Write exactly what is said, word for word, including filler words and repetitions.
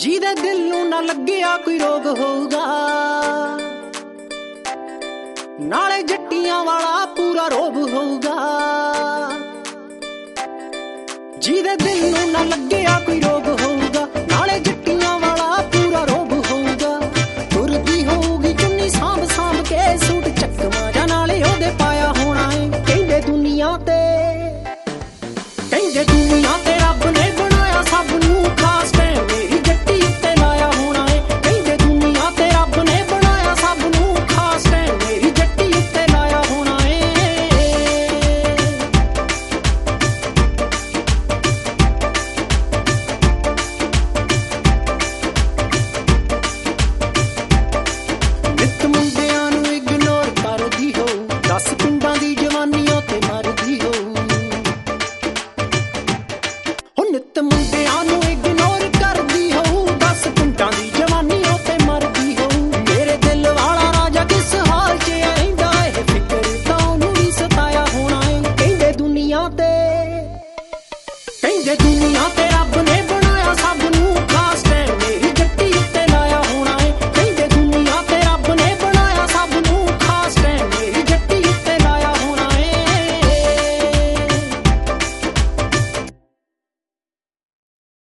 ਜਿਹਦੇ ਦਿਲ ਨੂੰ ਨਾ ਲੱਗਿਆ ਕੋਈ ਰੋਗ ਹੋਊਗਾ, ਨਾਲੇ ਜੱਟੀਆਂ ਵਾਲਾ ਪੂਰਾ ਰੋਬ ਹੋਊਗਾ। ਜਿਹਦੇ ਦਿਲ ਨੂੰ ਨਾ ਲੱਗਿਆ ਕੋਈ ਰੋਗ ਹੋਊਗਾ,